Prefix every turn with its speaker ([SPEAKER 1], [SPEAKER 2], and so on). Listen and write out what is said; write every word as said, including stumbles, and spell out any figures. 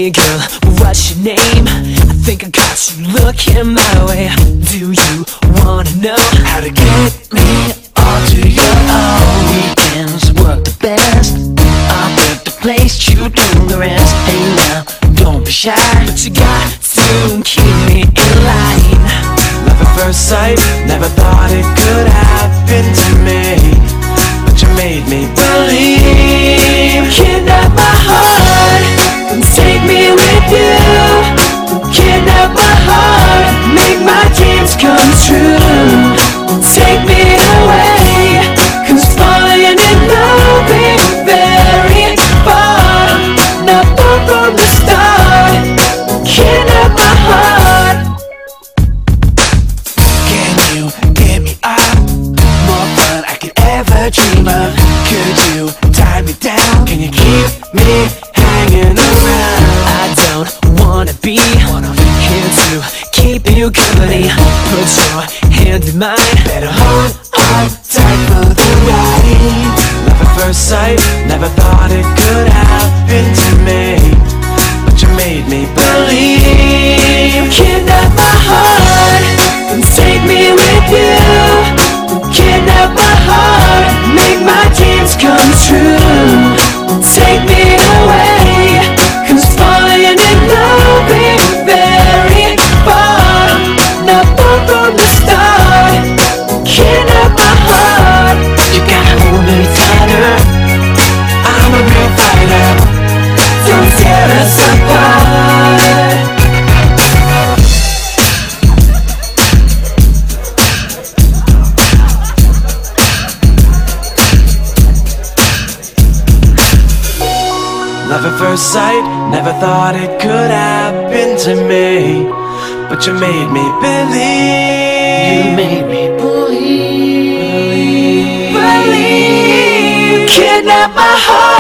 [SPEAKER 1] Hey girl, what's your name? I think I got you looking my way. Do you wanna know
[SPEAKER 2] how to get me all to your own?
[SPEAKER 1] Weekends work the best. I book the place, you do the rest. Hey now, don't be shy, but you got to keep me in line.
[SPEAKER 2] Love at first sight, never thought it could happen to me, but you made me believe.
[SPEAKER 1] Kidnap my heart and take me with you. Kidnap my heart, make my dreams come true. Take me away, cause falling in love ain't very far. Not far from the start. Kidnap my heart.
[SPEAKER 2] Can you get me up? More fun I could ever dream of. Could you tie me down? Can you keep me hanging around?
[SPEAKER 1] I don't wanna be here to keep you company. Put your hand in mine.
[SPEAKER 2] Better hold on tight for the ride. Love at first sight, never thought it could happen to me, but you made me believe.
[SPEAKER 1] Kidnap my heart and take me with you. Kidnap my heart, make my dreams come true. Take me away, cause falling in love ain't very far. Not far from the start. Kidnap my heart.
[SPEAKER 2] You gotta hold me tighter, I'm a real fighter.
[SPEAKER 1] Don't tear us apart.
[SPEAKER 2] Love at first sight, never thought it could happen to me, but you made me believe.
[SPEAKER 1] You made me believe. Believe. Kidnap my heart.